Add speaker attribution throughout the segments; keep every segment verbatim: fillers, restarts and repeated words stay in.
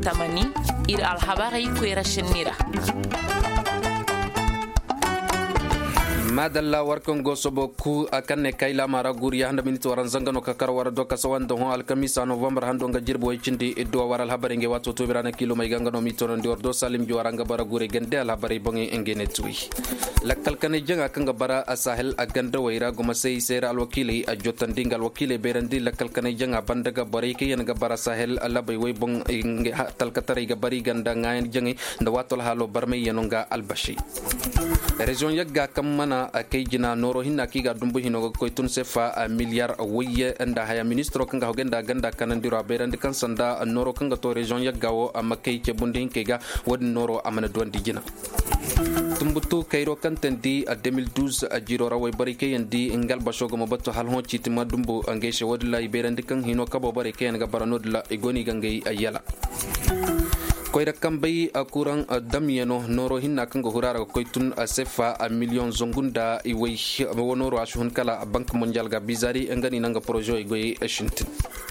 Speaker 1: tamani ir alhabarai kwera shinnira.
Speaker 2: madalla warkan gosobo ku akanne kayla mara guriya handa minito waran zangano kakar wara do kasawan do alkamisa november hando nga jirbo cindi eddo waral habare nge wato to birana kilo may gangano mito ndi ordo salim jo waranga bara gure gende al habare bongi engene tuwi lakkal kane janga kanga bara asahel aganda wayra goma sey sera al wakili a jotandinga al wakili berandi lakkal kane janga bandaga bare ke yan ga bara sahel labai way bong nge talkatari ga bari ganda ngayen jangi nda wato halo barme yanonga albashi region yagga kamana akay jina noro hinna kiga dumbu hino ko tun sefa a milliard wiye anda haya ministro kanga hogenda ganda kanandiro berandi kan sanda noro kanga to region yaggawo amakay ke bundin kega wad noro amana dondi jina tumbutu kayro kantendi a deux mille douze a jiro raway barike yandi ngal bashogo mabato hal hon citima dumbu angeshe wadla berandi kan hino kabo barike nga baranodla igoni gangay ayala koyra kambai a kurang damyano noro hinna kango hurara koytun a sefa a million zongunda iway wonoro ashun kala bank mondial ga bizari ngani nanga projet igoy ashintin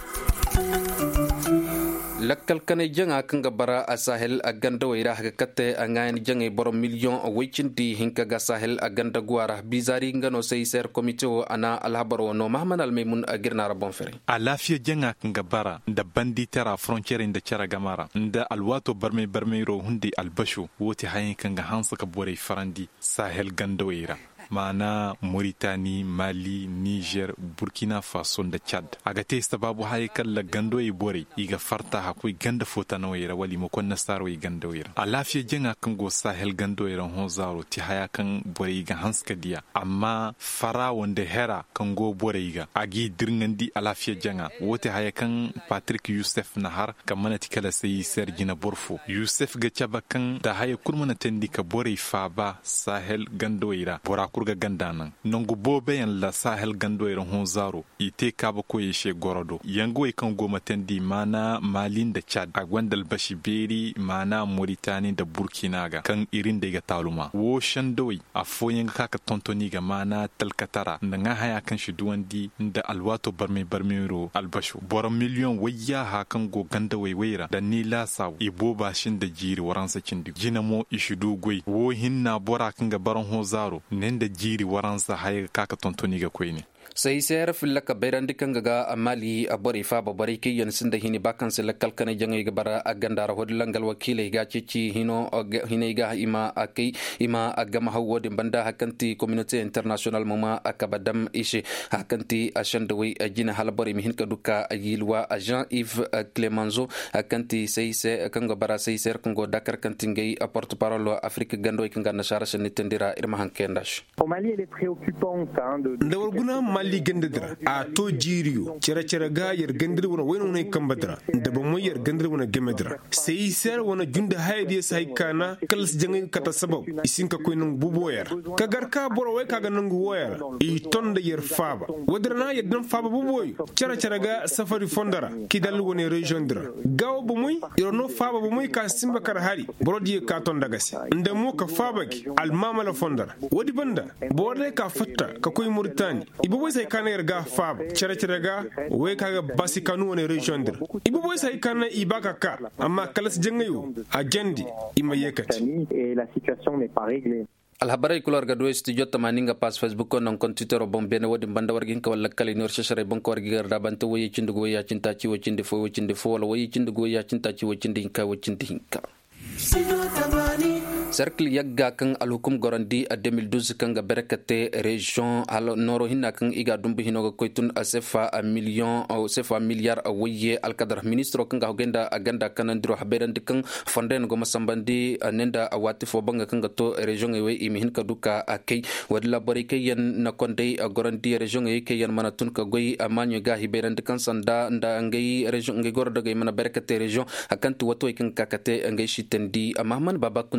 Speaker 2: lakkal kane janga kanga bara a sahel a ganda wayra haga katte a ngayan jange boro million a waycinti hinka ga sahel a ganda guara bizari ngano sey ser comité o ana alhabaro no mahman almaymun a girnara bonfere
Speaker 3: a lafiya janga kanga bara da banditara frontiere inda cara gamara nda alwato barme barme ro hundi albashu wote hayin kanga hansa ka bore farandi sahel ganda wayra mana Mauritanie, Mali, Niger, Burkina Faso da Chad. Aga te sababu haye kala gando e bore iga farta hakui ganda fota na wera wali mo konna saro e ganda wera. A lafiya jenga kan go sahel gando e hon zaro ti haya kan bore iga hanska dia. Amma fara wanda hera kan go bore iga. Agi dirngandi a lafiya jenga. Wote haya kan Patrick Youssef Nahar kan mana tikala sai Sergina Borfo. Youssef ga chaba kan da haya kurmana tendi ka bore faba sahel gando wera. Bora kurga gandanan nongo bobe yan la sahel gando iron hon zaro ite kaba ko yeshe gorodo yango e kan goma tendi mana malin da Chad a gwandal bashi beri mana Mauritania da Burkina ga kan irin da ga taluma wo shandoi a foyen kaka tontoni ga mana talkatara nga haya kan shi duwandi da alwato barme barmero albashu bora million wayya ha kan go ganda waiwaira da ni la saw ibo bashin da jiri waransa kindi jinamo ishudu goi wo hinna bora kan ga baron hon zaro nen da jiri waransa haye kaka tontoni ga koyne
Speaker 2: sai sayar filaka bayrandi kanga ga amali a bari fa ba bari kiyan sinda hini bakan sila kalkana jangai ga bara agandara hodlangal wakile ga cici hino hine ga ima akai ima agama hawodi banda hakanti community international mama akabadam ishe hakanti ashandawi ajina halbari mihin ka duka ayilwa Jean Yves Clemenzo hakanti sai sai kanga bara sai sayar kango Dakar kantingay a porte parole Afrique gando kanga nashara shanitendira irma hankendash
Speaker 4: au Mali elle est préoccupante hein de
Speaker 5: mali gandadra a to jiriyo cere cere ga yar gandar wona wayno ne kambadra da ban yar gandar wona gemedra sai sar wona junda haydi sai kana kalas jangi kata sabab isin ka koy nang buboyar ka garka boro way kaga nang woyar i tonda yar faba wadrana yar dan faba buboy cere cere ga safari fondara kidal woni region dra gaw bu muy yono faba bu muy ka simba kar hari boro di ka tonda gasi nda mo ka faba ki al mamala fondara wadi banda borde ka fatta ka koy Mauritanie ibu boy sai kana yarga fab cere cere ga we kaga basi kanu woni region dir ibu boy sai kana ibaka ka amma kalas jengayo ajendi imayekati
Speaker 4: et la situation n'est pas réglée.
Speaker 2: alhabarai kulor ga do studio tamaninga pas Facebook non kon Twitter bon bene wodi banda wargin ka walla kala nor shashare bon ko wargi garda banta woyi cindugo ya cinta ci wo cinde fo wo cinde fo wala woyi cindugo ya cinta ci wo cinde hinka wo cinde hinka cercle yagga kan alhukum gorandi a deux mille douze kan ga berekate region al noro hinna kan iga dumbu hinoga koytun a sefa a million o sefa milliard a woyye alkadar ministro kan ga hogenda aganda kanandiro haberandi kan fonden go masambandi nenda a wati fo banga kan ga to region e we imi hin ka duka a kay wadla bari kay yan na konde a gorandi region e kay yan mana tun ka goy a manyo ga hiberandi kan sanda nda ngay region ngay gordo ga mana berekate region akantu wato kan kakate ngay shitendi a mahman baba kunta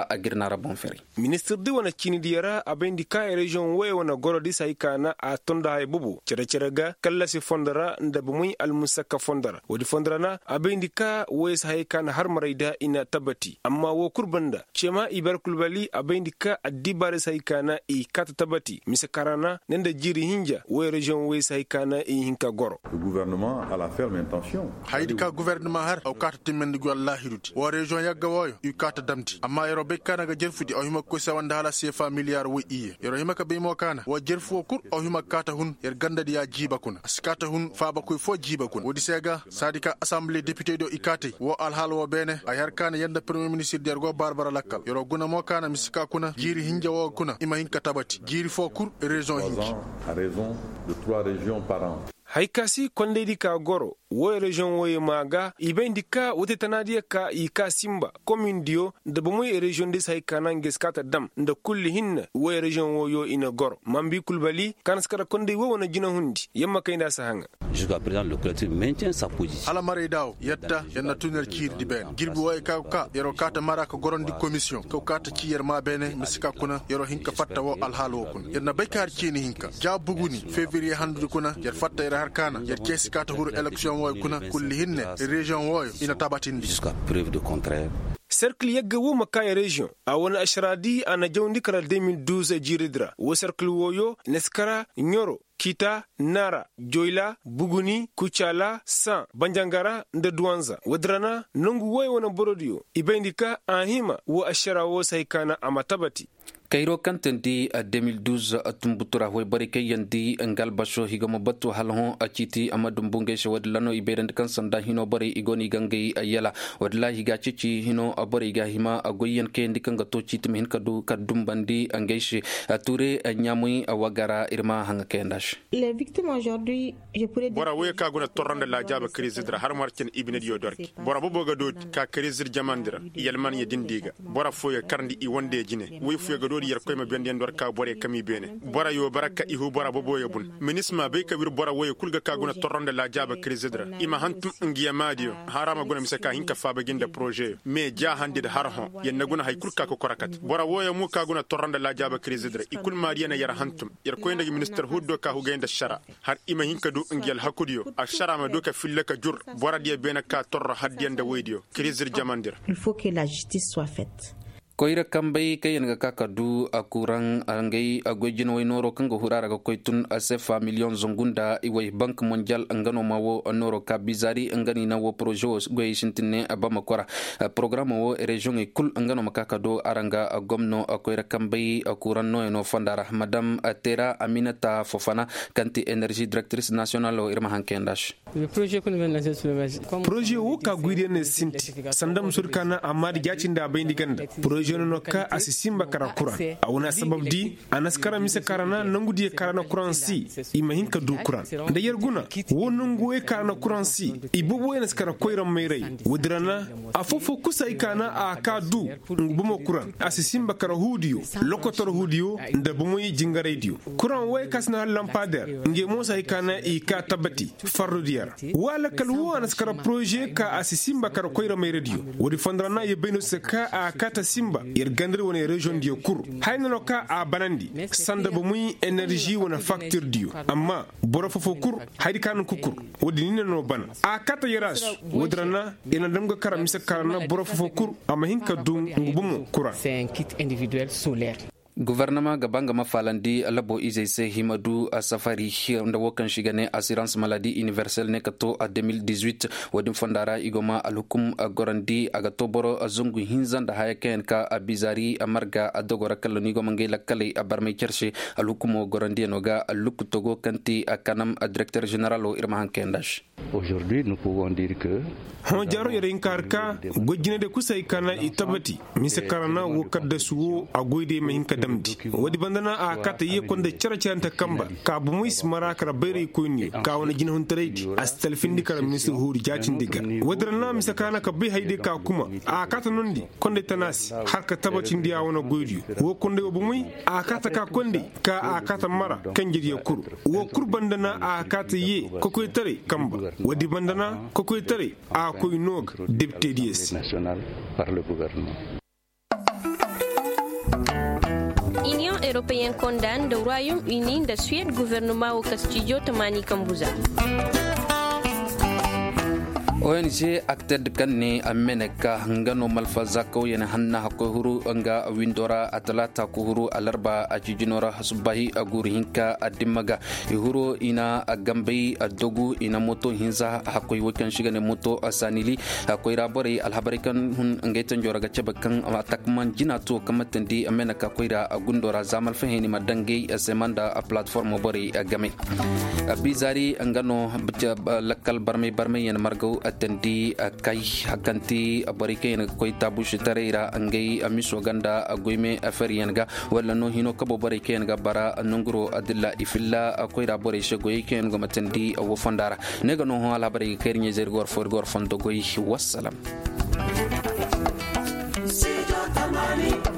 Speaker 2: a girnara bonferi
Speaker 5: ministre de wana chini diyara abendi ka region we wana gorodi sai kana a tonda hay bubu cere cere ga kala si fondara nda bumuy al musaka fondara wodi fondara na abendi ka we sai kana har maraida ina tabati amma wo kurbanda chema ibar kulbali abendi ka adibare sai kana i kata tabati misakarana nenda jiri hinja we region we sai kana i hinka goro
Speaker 6: le gouvernement a la ferme intention
Speaker 7: haydi ka gouvernement har o kata timmendi go Allah hiruti wo region yagga woyo yu kata damti amma yero be kana ga jerfudi o hima ko sawanda hala sefa milliard wo iye yero hima ka be mo kana wo jerfu kur o hima kata hun yer gandadi ya jiba kuna askata hun faba koy fo jiba kun wodi sega sadika assemblée député do ikate wo alhal wo bene a yar kana yanda premier ministre der go barbara lakkal yero guna mo kana misika kuna jiri hinja wo kuna ima hinka tabati jiri fo kur region hinji
Speaker 6: à raison de trois régions par an.
Speaker 5: haikasi kondedi ka goro wo region wo maga ibendi ka wote tanadiya ka i ka simba commune dio de bomoy region des haikana ngeskata dam nda kulli hinna wo region wo yo ina goro mambi kulbali kan skara konde wo wona jina hundi yamma kayda sahanga
Speaker 8: jusqu'à présent le collectif maintient sa position
Speaker 7: ala mare daw yetta yanna tuner kir di ben girbi way ka ka yero kata maraka gorondi commission ko kata ci yer ma bene misika kuna yero hinka fatta wo al halo kun yanna baykar kini hinka ja buguni février handu kuna yer fatta yer harkana yer kesi kata huru election way kuna kulli hinne region way ina tabatindi
Speaker 8: jusqu'à preuve de contraire.
Speaker 5: cercle yagga wo makaya region a wani ashradi ana jawndi kala deux mille douze jiridra wo cercle woyo neskara nyoro kita nara joyla buguni kuchala san banjangara nda duanza wadrana nungu woy wona borodio ibendika ahima wo ashara wo saykana amatabati
Speaker 2: kairo kantendi a deux mille douze tumbutura hoy barike yandi ngal basho higamo battu halho aciti amadum bunge shawad lano iberend kan sanda hino bari igoni gangai ayala wadla higa cici hino abari ga hima agoyen ke ndikanga to citim hin kadu kadum bandi angaishi ture nyamui awagara irma hanga kendash
Speaker 9: les victimes aujourd'hui je pourrais
Speaker 10: bora we ka guna torrande la jaba crise dra har marken ibne dio dorki bora bo boga do ka crise jamandira yelman ye dindiga bora foye karndi i wonde jine we foye do yer koy ma benden dor ka bore kami bene bora yo baraka ihu bora bo boye bun minisma be ka wir bora woy kulga ka guna torronde la jaba crise ima hantum ngiya madio harama guna misaka hinka faba ginda projet me ja hande har hon yenna guna hay kulka ko korakat bora woy mu ka guna torronde la jaba crise ikul mariana yar hantum yer koy ndagi minister huddo ka hu genda shara har ima hinka do ngiyal hakudiyo a shara ma do ka fillaka jur bora dia bena ka torro haddiyanda weydiyo crise jamandir
Speaker 9: il faut que la justice soit faite
Speaker 2: koira kambai kayan ga kakadu akuran angai agojin way noro kanga hurara ga koitun asefa million zongunda iway bank mondial angano mawo noro ka bizari angani na wo projet goy shintine abama kora programme wo region e kul angano makakado aranga gomno koira kambai akuran no no fandara madame Atera Aminata Fofana kanti energy directrice nationale irma hankendash
Speaker 11: le projet kun ben lancé sur le
Speaker 5: projet wo ka guidene sinti sandam surkana amadi jacinda bayndi ganda projet no ka asisimba kara kuran awuna sabab di anaskara misa karana nangudi karana kuran si imahin ka du kuran da yerguna wonun goye karana kuran si ibubo yana skara koiran mai rai wudrana afofo kusa ikana a ka du ngumo kuran asisimba kara hudiyo lokotor hudiyo da bumo jinga radio kuran way kasna lampader nge mosa ikana i ka tabati farudiyar wala kalwo anaskara projet ka asisimba kara koiran mai radio wodi fondrana yebeno saka a kata simba yer gandri woni region dio kur hayno ka a banandi sanda bo muy energie wona facture dio amma boro fofo kur haydi kan kukur wodi ni no ban a kata yeras wodrana ina dam ga karam misa karana boro fofo kur amma hinka dum ngubumu kura
Speaker 11: c'est un kit individuel solaire
Speaker 2: gouvernement gabanga mafalandi alabo izese himadu asafari nda wokan shigane assurance maladie universelle nekato a deux mille dix-huit wadin fondara igoma alhukum gorandi agato boro azungu hinzanda hayaken ka abizari amarga adogora kaloni go mangela kale abarmay cherche alhukum gorandi noga aluk togo kanti akanam directeur général o irma hankendash
Speaker 8: aujourd'hui nous pouvons dire que
Speaker 5: hon jaro yere inkarka gojine de kusay kana itabati mise karana wo kadda suwo agoyde mahinka damdi wadi bandana a kata ye konde charachanta kamba ka bu muis marakara bere konni ka wona jina hun taredi astal findi kara ministre huri jacin diga wadrana mise kana ka be hayde ka kuma a kata nondi konde tanasi harka tabati ndiya wona goydi wo konde wo bu muy a kata ka konde ka a kata mara kanjidi kur wo kur bandana a kata ye kokoy tare kamba wadi bandana kokoy tare a koy nog député D S
Speaker 8: national par le gouvernement.
Speaker 12: Européen condamne le Royaume-Uni de Suède gouvernement au Castillo Tamani Kambuza.
Speaker 2: O N G acted kanne ameneka ngano malfaza ko yana hanna hako huru anga windora atalata ko huru alarba ajijinora subahi aguri hinka adimaga huru ina agambai adogu ina moto hinza hako wakan shiga ne moto asanili hako irabore alhabarikan hun ngaitan jora gace bakan atakman jinato kamatandi ameneka ko ira agundora zamal fahini madange semanda a platform bore agame abizari angano lakal barme barme yan margo atandi kai hakanti abarike en koy tabush tareira angay amiso ganda agoyme afariyan ga wala no hino kabo barike en ga bara nunguro adilla ifilla koy ra bore shegoy ken go matandi wo fondara nega no hala bare kernye zer gor for gor fondo goy wassalam.